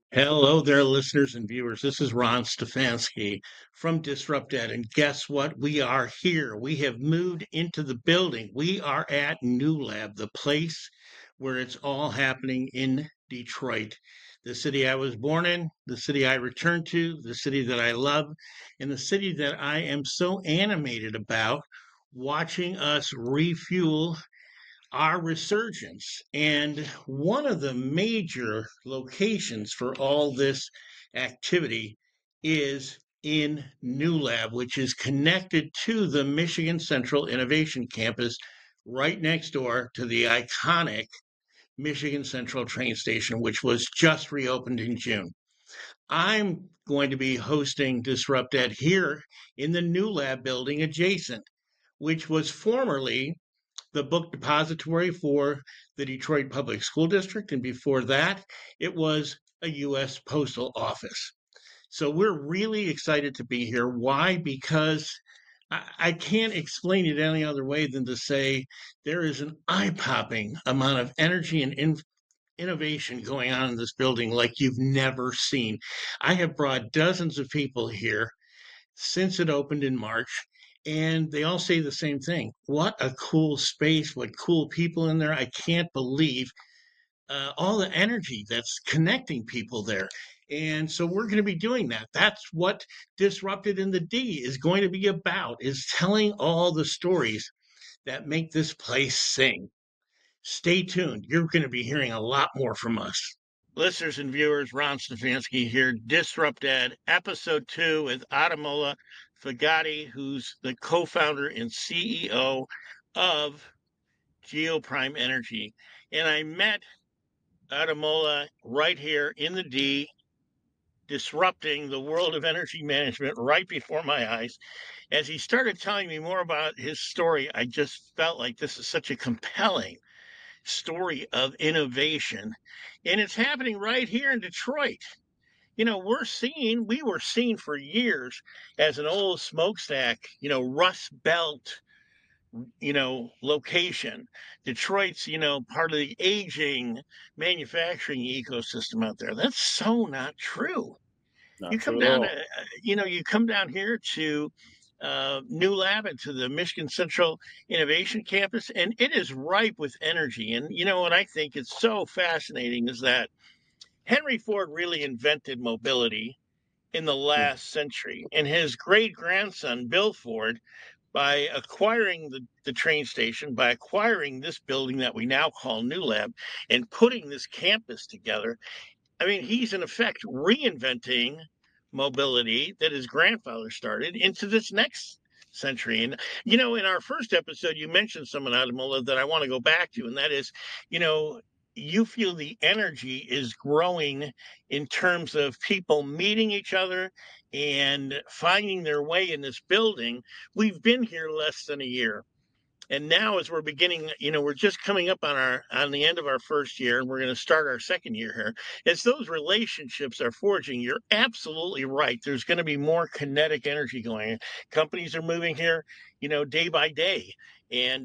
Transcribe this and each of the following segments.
Hello there, listeners and viewers. This is Ron Stefanski from Disrupt Ed. And guess what? We are here. We have moved into the building. We are at New Lab, the place where it's all happening in Detroit, the city I was born in, the city I returned to, the city that I love, and the city that I am so animated about watching us refuel our resurgence. And one of the major locations for all this activity is in New Lab, which is connected to the Michigan Central Innovation Campus right next door to the iconic Michigan Central train station, which was just reopened in June. I'm going to be hosting Disrupt Ed here in the New Lab building adjacent, which was formerly the book depository for the Detroit Public School District. And before that, it was a U.S. Postal Office. So we're really excited to be here. Why? Because I can't explain it any other way than to say there is an eye popping amount of energy and innovation going on in this building like you've never seen. I have brought dozens of people here since it opened in March, and they all say the same thing. What a cool space, what cool people in there. I can't believe all the energy that's connecting people there. And so we're going to be doing that. That's what Disrupted in the D is going to be about, is telling all the stories that make this place sing. Stay tuned. You're going to be hearing a lot more from us. Listeners and viewers, Ron Stefanski here, Disrupt Ed, episode 2 with Ademola Fagati, who's the co-founder and CEO of Geoprime Energy. And I met Ademola right here in the D, disrupting the world of energy management right before my eyes. As he started telling me more about his story, I just felt like this is such a compelling story of innovation. And it's happening right here in Detroit. You know, we were seen for years as an old smokestack, Rust Belt, location. Detroit's, part of the aging manufacturing ecosystem out there. That's so not true. You Not come true at down to, all. you come down here to New Lab and to the Michigan Central Innovation Campus, and it is ripe with energy. And you know what I think is so fascinating is that Henry Ford really invented mobility in the Mm. last century, and his great grandson, Bill Ford, by acquiring the train station, by acquiring this building that we now call New Lab, and putting this campus together, I mean, he's in effect reinventing mobility that his grandfather started into this next century. And, in our first episode, you mentioned someone, Adamola, that I want to go back to, and that is, you know, you feel the energy is growing in terms of people meeting each other and finding their way in this building. We've been here less than a year, and now as we're beginning, we're just coming up on the end of our first year, and we're going to start our second year here. As those relationships are forging, you're absolutely right. There's going to be more kinetic energy going. Companies are moving here, day by day. And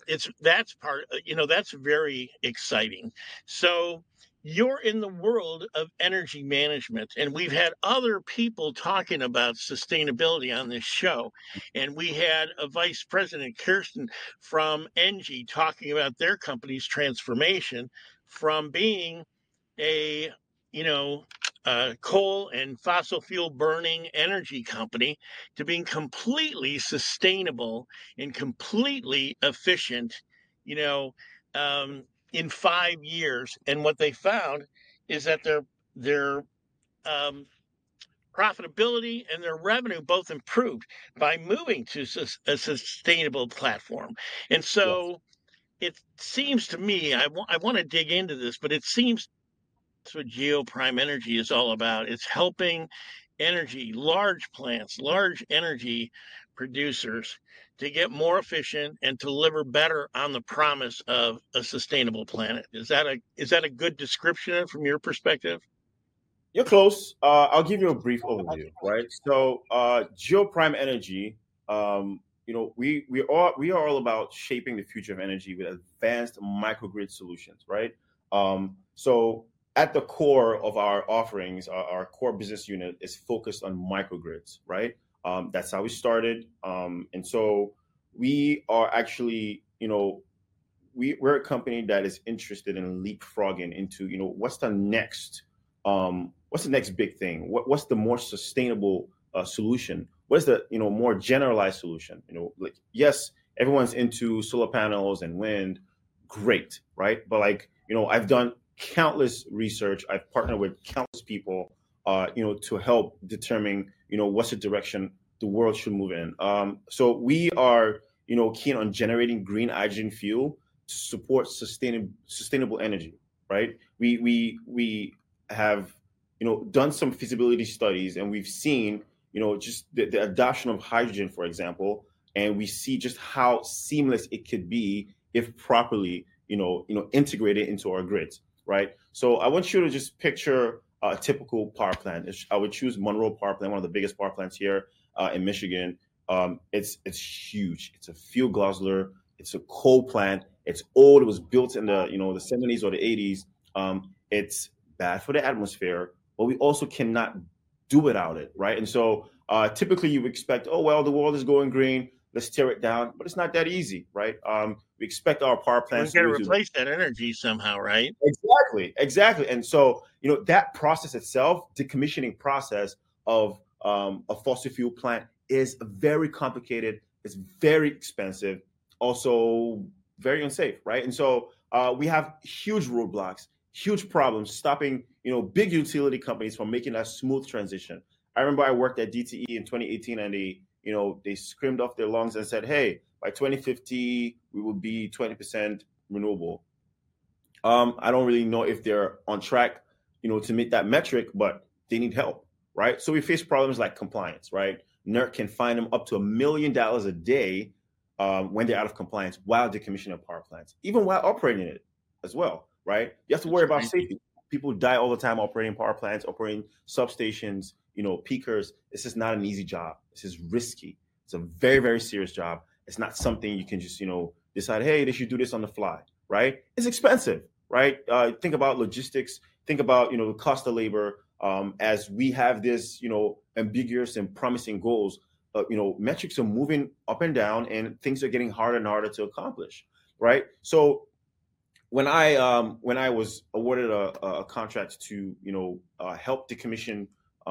that's very exciting. So you're in the world of energy management, and we've had other people talking about sustainability on this show. And we had a vice president, Kirsten, from Engie, talking about their company's transformation from being a, you know, coal and fossil fuel burning energy company to being completely sustainable and completely efficient, you know, um, in 5 years. And what they found is that their um, profitability and their revenue both improved by moving to a sustainable platform. And Yes. so it seems to me, I want to dig into this, but it seems that's what Geoprime Energy is all about. It's helping large plants, large energy producers to get more efficient and to deliver better on the promise of a sustainable planet. Is that a good description from your perspective? You're close. I'll give you a brief overview, right? So, Geoprime Energy, we are all about shaping the future of energy with advanced microgrid solutions, right? So, at the core of our offerings, our core business unit is focused on microgrids, right? That's how we started. And so we are actually, we're a company that is interested in leapfrogging into, what's the next big thing? What's the more sustainable solution? What is the, more generalized solution? Like, yes, everyone's into solar panels and wind, great, right? But like, I've done countless research. I've partnered with countless people, to help determine, what's the direction the world should move in. So we are, keen on generating green hydrogen fuel to support sustainable energy, right? We have, done some feasibility studies, and we've seen, just the adoption of hydrogen, for example, and we see just how seamless it could be if properly, integrated into our grids, right? So I want you to just picture a typical power plant. I would choose Monroe Power Plant, one of the biggest power plants here in Michigan. It's huge. It's a fuel guzzler. It's a coal plant. It's old. It was built in the the 70s or the 80s. It's bad for the atmosphere, but we also cannot do without it, right? And so typically you expect, oh well, the world is going green. Let's tear it down, but it's not that easy, right? We expect our power plants to replace that energy somehow, right? Exactly. And so that process itself, decommissioning process of a fossil fuel plant, is very complicated. It's very expensive, also very unsafe, right? And so we have huge roadblocks, huge problems stopping big utility companies from making that smooth transition. I remember I worked at DTE in 2018, and they screamed off their lungs and said, hey, by 2050 we will be 20% renewable. I don't really know if they're on track to meet that metric, but they need help, right? So we face problems like compliance, right? NERC can fine them up to $1 million a day when they're out of compliance while decommissioning power plants, even while operating it as well, right? You have to worry about safety. People die all the time operating power plants, operating substations, peakers. This is not an easy job. This is risky. It's a very, very serious job. It's not something you can just, decide, hey, they should do this on the fly, right? It's expensive, right? Think about logistics. Think about, the cost of labor. As we have this, ambiguous and promising goals, metrics are moving up and down, and things are getting harder and harder to accomplish, right? So when I was awarded a contract to help decommission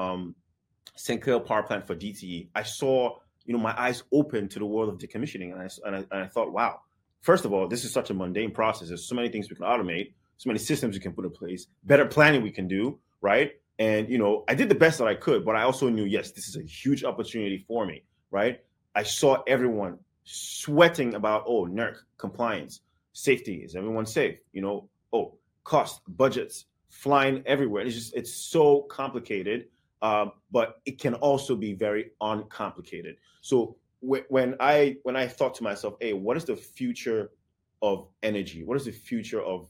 St. Clair Power Plant for DTE, I saw my eyes open to the world of decommissioning, and I thought, wow, first of all, this is such a mundane process. There's so many things we can automate, so many systems we can put in place, better planning we can do, right? And I did the best that I could, but I also knew, yes, this is a huge opportunity for me, right? I saw everyone sweating about, NERC compliance. Safety, is everyone safe? Cost, budgets, flying everywhere. It's so complicated, but it can also be very uncomplicated. So when I thought to myself, hey, what is the future of energy? What is the future of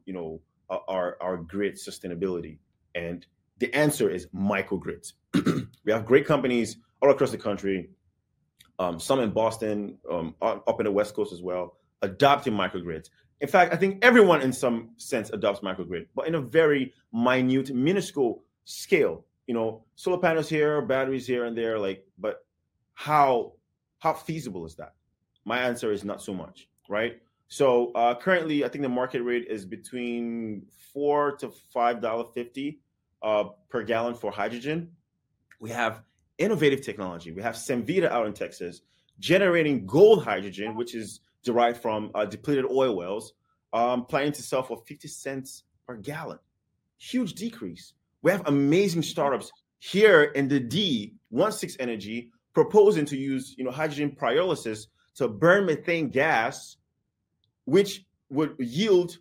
our grid sustainability? And the answer is microgrids. We have great companies all across the country, some in Boston, up in the West Coast as well, adopting microgrids. In fact, I think everyone in some sense adopts microgrid, but in a very minute, minuscule scale. Solar panels here, batteries here and there, but how feasible is that? My answer is not so much, right? So currently, I think the market rate is between $4 to $5.50 per gallon for hydrogen. We have innovative technology. We have Semvita out in Texas generating gold hydrogen, which is derived from depleted oil wells, planning to sell for 50 cents per gallon. Huge decrease. We have amazing startups here in the D, 16 Energy, proposing to use hydrogen pyrolysis to burn methane gas, which would yield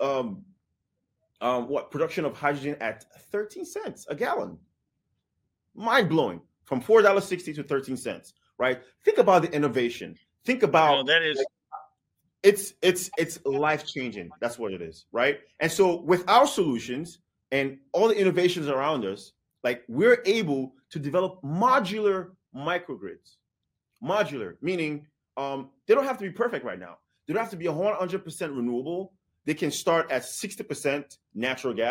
production of hydrogen at 13 cents a gallon. Mind blowing, from $4.60 to 13 cents, right? Think about the innovation. Think about that is. It's life changing. That's what it is, right? And so with our solutions and all the innovations around us, we're able to develop modular microgrids. Modular meaning they don't have to be perfect right now. They don't have to be 100% renewable. They can start at 60% natural gas,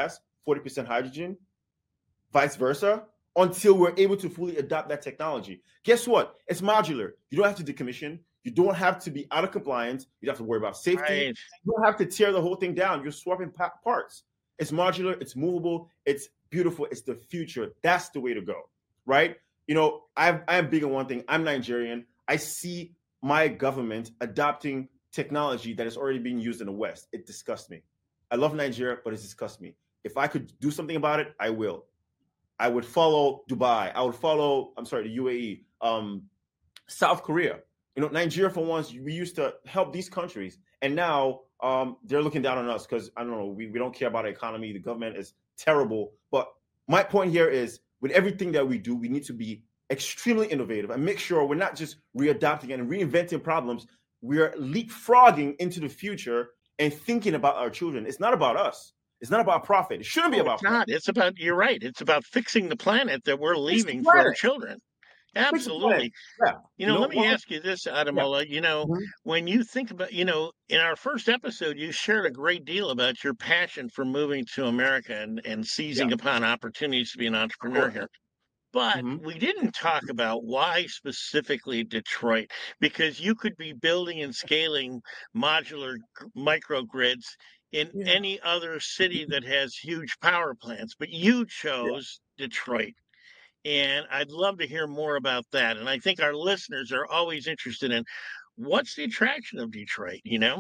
40% hydrogen, vice versa, until we're able to fully adopt that technology. Guess what? It's modular. You don't have to decommission. You don't have to be out of compliance. You don't have to worry about safety. Right. You don't have to tear the whole thing down. You're swapping parts. It's modular. It's movable. It's beautiful. It's the future. That's the way to go, right? I am big on one thing. I'm Nigerian. I see my government adopting technology that is already being used in the West. It disgusts me. I love Nigeria, but it disgusts me. If I could do something about it, I will. I would follow Dubai. I would follow, the UAE, South Korea. Nigeria, for once, we used to help these countries. And now they're looking down on us because, I don't know, we don't care about the economy. The government is terrible. But my point here is, with everything that we do, we need to be extremely innovative and make sure we're not just readapting and reinventing problems. We're leapfrogging into the future and thinking about our children. It's not about us. It's not about profit. It shouldn't be about profit. It's about, you're right. It's about fixing the planet that we're leaving for our children. Absolutely. Yeah. Let me ask you this, Ademola. When you think about, in our first episode, you shared a great deal about your passion for moving to America and seizing upon opportunities to be an entrepreneur here. But we didn't talk about why specifically Detroit, because you could be building and scaling modular microgrids in any other city that has huge power plants, but you chose Detroit. And I'd love to hear more about that. And I think our listeners are always interested in what's the attraction of Detroit,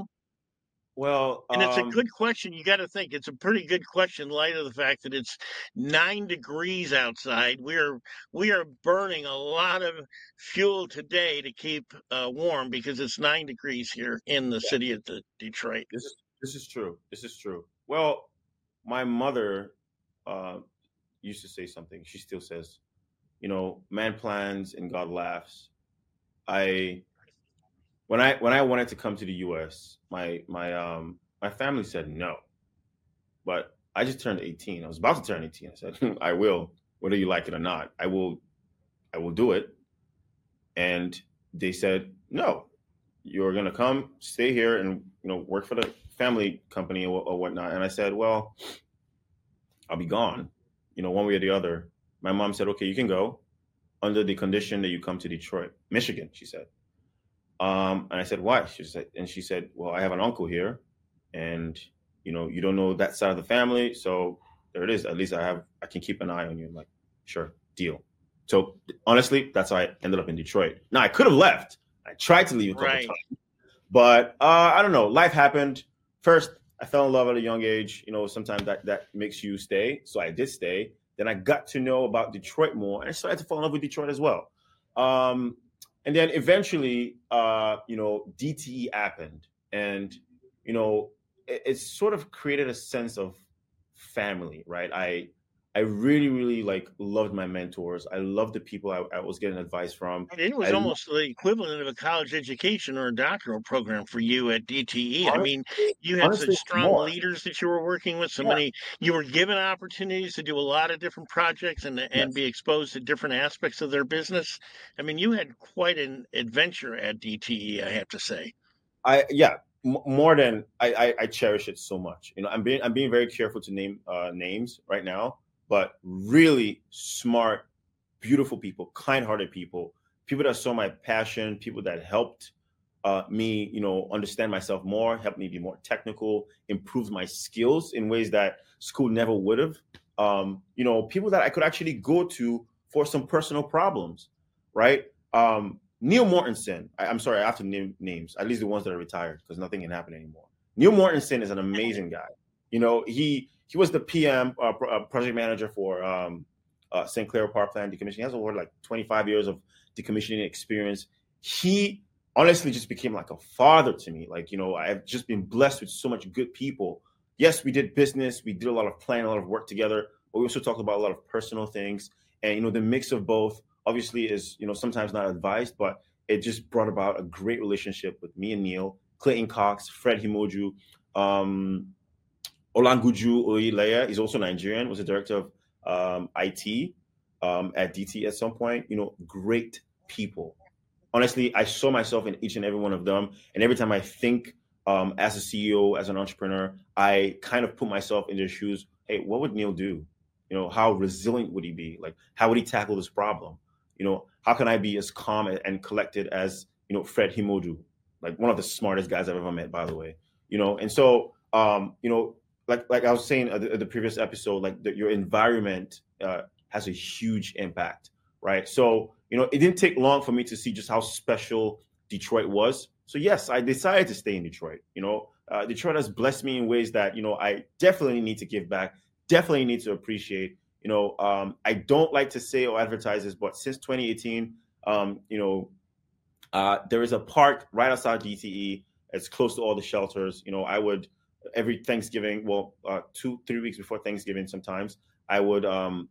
Well, and it's a good question. You got to think it's a pretty good question in light of the fact that it's 9 degrees outside. We are burning a lot of fuel today to keep warm because it's 9 degrees here in the city of Detroit. This is true. This is true. Well, my mother used to say something. She still says, man plans and God laughs. When I wanted to come to the U.S., my family said no, but I just turned 18. I was about to turn 18. I said, I will, whether you like it or not. I will do it. And they said, no, you're gonna come, stay here, and work for the family company or whatnot. And I said, well, I'll be gone, one way or the other. My mom said, okay, you can go under the condition that you come to Detroit, Michigan, she said. And I said, why? She said, well, I have an uncle here, and you don't know that side of the family, so there it is. At least I can keep an eye on you. I'm like, sure, deal. So honestly, that's how I ended up in Detroit. Now I could have left. I tried to leave a couple times, but I don't know. Life happened. First, I fell in love at a young age. Sometimes that makes you stay. So I did stay. Then I got to know about Detroit more, and I started to fall in love with Detroit as well. And then eventually, DTE happened, and it sort of created a sense of family, right? I really, really loved my mentors. I loved the people I was getting advice from. It was almost the equivalent of a college education or a doctoral program for you at DTE. I mean, you had such strong leaders that you were working with, you were given opportunities to do a lot of different projects and be exposed to different aspects of their business. I mean, you had quite an adventure at DTE, I have to say. More than I cherish it so much. I'm being very careful to name names right now. But really smart, beautiful people, kind-hearted people that saw my passion, people that helped me, understand myself more, helped me be more technical, improved my skills in ways that school never would have. People that I could actually go to for some personal problems, right? Neil Mortensen. I'm sorry, I have to name names, at least the ones that are retired, because nothing can happen anymore. Neil Mortensen is an amazing guy. He was the PM, project manager for St. Clair Power Plant decommissioning. He has over 25 years of decommissioning experience. He honestly just became like a father to me. I've just been blessed with so much good people. Yes, we did business. We did a lot of planning, a lot of work together. But we also talked about a lot of personal things. And, the mix of both obviously is, sometimes not advised, but it just brought about a great relationship with me and Neil, Clayton Cox, Fred Himoju, Olanguju Oileya is also Nigerian, was the director of IT at DT at some point. Great people. Honestly, I saw myself in each and every one of them. And every time I think as a CEO, as an entrepreneur, I kind of put myself in their shoes. hey, what would Neil do? How resilient would he be? Like, how would he tackle this problem? How can I be as calm and collected as Fred Himodu, like one of the smartest guys I've ever met, by the way. And so like I was saying at the previous episode, like your environment has a huge impact, right? So it didn't take long for me to see just how special Detroit was. So yes, I decided to stay in Detroit. Detroit has blessed me in ways that I definitely need to give back, definitely need to appreciate. I don't like to say or advertise this, but since 2018, there is a park right outside DTE. It's close to all the shelters. I would every Thanksgiving, well, 2-3 weeks before Thanksgiving, sometimes I would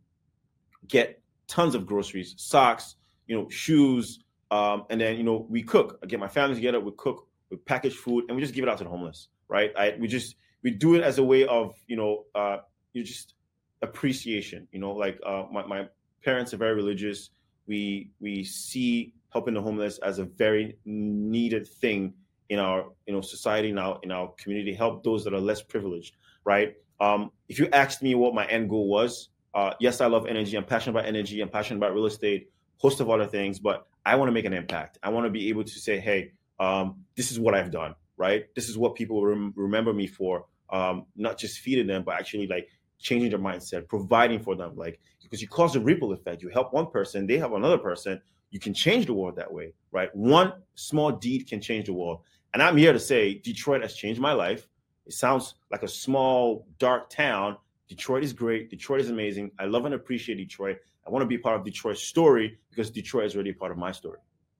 get tons of groceries, socks, shoes, and then we cook. I get my family together, we cook, we package food, and we just give it out to the homeless. Right? We do it as a way of just appreciation. Like my parents are very religious. We see helping the homeless as a very needed thing in our society, in our community. Help those that are less privileged. Right? If you asked me what my end goal was, yes, I love energy. I'm passionate about energy. I'm passionate about real estate, host of other things. But I want to make an impact. I want to be able to say, hey, this is what I've done. Right? This is what people remember me for. Not just feeding them, but actually like changing their mindset, providing for them. Like, because you cause a ripple effect. You help one person, they help another person. You can change the world that way, right? One small deed can change the world. And I'm here to say Detroit has changed my life. It sounds like a small, dark town. Detroit is great. Detroit is amazing. I love and appreciate Detroit. I want to be part of Detroit's story because Detroit is already a part of my story.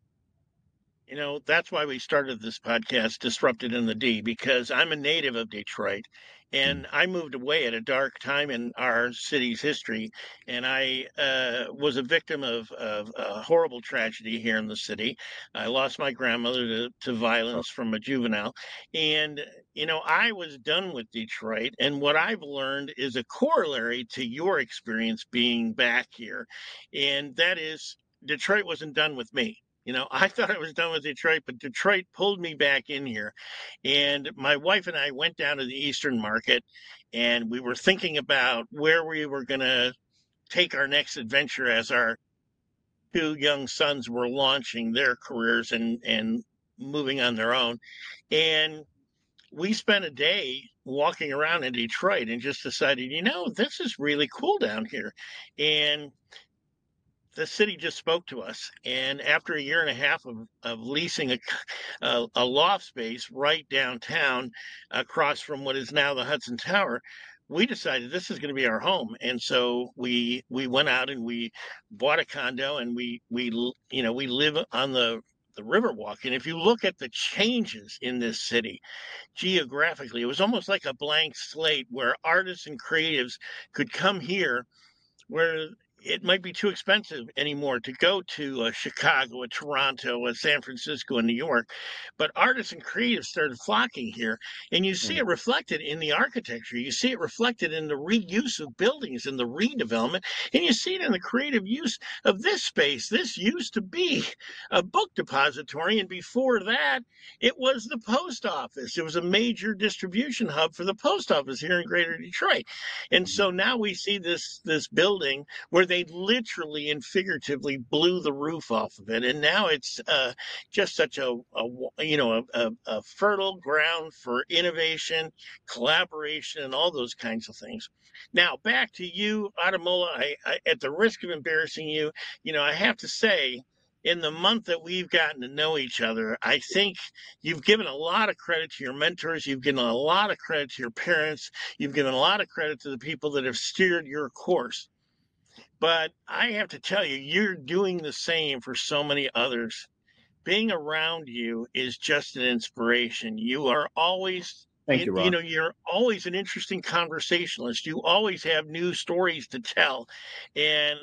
That's why we started this podcast, Disrupted in the D, because I'm a native of Detroit and I moved away at a dark time in our city's history. And I was a victim of a horrible tragedy here in the city. I lost my grandmother to violence from a juvenile. And, I was done with Detroit. And what I've learned is a corollary to your experience being back here. And that is, Detroit wasn't done with me. I thought I was done with Detroit, but Detroit pulled me back in here. And my wife and I went down to the Eastern Market and we were thinking about where we were going to take our next adventure as our two young sons were launching their careers and moving on their own. And we spent a day walking around in Detroit and just decided, this is really cool down here. And the city just spoke to us. And after a year and a half of leasing a loft space right downtown across from what is now the Hudson Tower, we decided this is going to be our home. And so we went out and we bought a condo and we live on the Riverwalk. And if you look at the changes in this city geographically, it was almost like a blank slate where artists and creatives could come here where it might be too expensive anymore to go to Chicago, a Toronto, a San Francisco, and New York. But artists and creatives started flocking here. And you see it reflected in the architecture. You see it reflected in the reuse of buildings and the redevelopment. And you see it in the creative use of this space. This used to be a book depository. And before that, it was the post office. It was a major distribution hub for the post office here in Greater Detroit. And so now we see this building where they literally and figuratively blew the roof off of it, and now it's just such a fertile ground for innovation, collaboration, and all those kinds of things. Now back to you, Ademola. I at the risk of embarrassing you, I have to say, in the month that we've gotten to know each other, I think you've given a lot of credit to your mentors. You've given a lot of credit to your parents. You've given a lot of credit to the people that have steered your course. But I have to tell you, you're doing the same for so many others. Being around you is just an inspiration. You are always Thank you, Ron. you're always an interesting conversationalist. You always have new stories to tell. And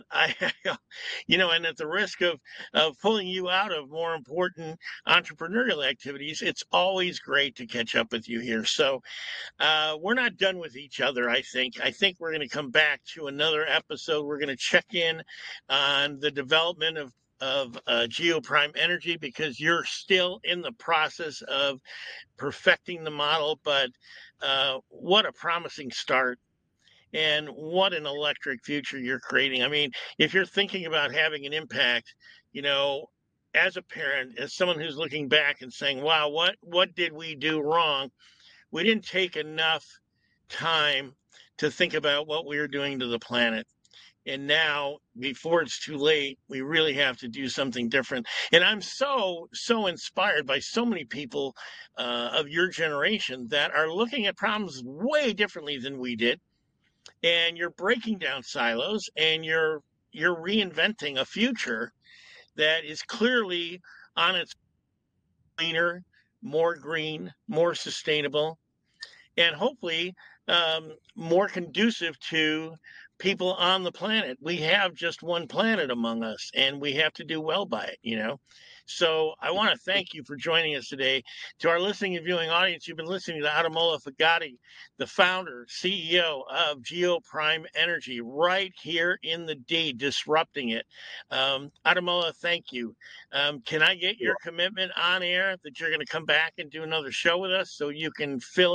and at the risk of pulling you out of more important entrepreneurial activities, it's always great to catch up with you here. So we're not done with each other, I think. I think we're going to come back to another episode. We're going to check in on the development of Geoprime Energy, because you're still in the process of perfecting the model. But what a promising start. And what an electric future you're creating. I mean, if you're thinking about having an impact, you know, as a parent, as someone who's looking back and saying, wow, what did we do wrong? We didn't take enough time to think about what we were doing to the planet. And now, before it's too late, we really have to do something different. And I'm so inspired by so many people of your generation that are looking at problems way differently than we did. And you're breaking down silos, and you're reinventing a future that is clearly on its cleaner, more green, more sustainable, and hopefully more conducive to people on the planet. We have just one planet among us, and we have to do well by it, you know. So I want to thank you for joining us today. To our listening and viewing audience, you've been listening to Ademola Fagati, the founder, CEO of GeoPrime Energy, right here in the D, disrupting it. Ademola, thank you. Can I get your commitment on air that you're going to come back and do another show with us so you can fill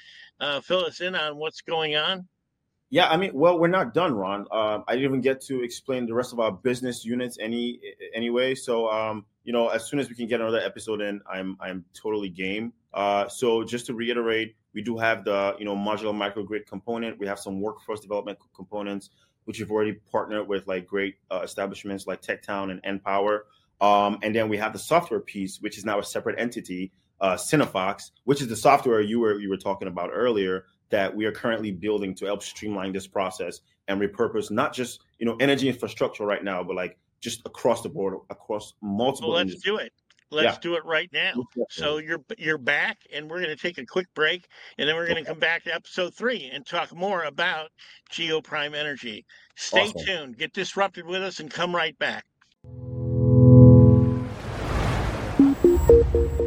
us in on what's going on? Yeah, I mean, well, we're not done, Ron. I didn't even get to explain the rest of our business units anyway. So, as soon as we can get another episode in, I'm totally game. So just to reiterate, we do have the modular microgrid component. We have some workforce development components, which we've already partnered with like great establishments like TechTown and NPower. And then we have the software piece, which is now a separate entity, Cinefox, which is the software you were talking about earlier, that we are currently building to help streamline this process and repurpose not just energy infrastructure right now, but like just across the board, across multiple. Well, let's do it. Let's do it right now. So you're back, and we're going to take a quick break, and then we're going to come back to episode 3 and talk more about GeoPrime Energy. Stay tuned. Get disrupted with us, and come right back.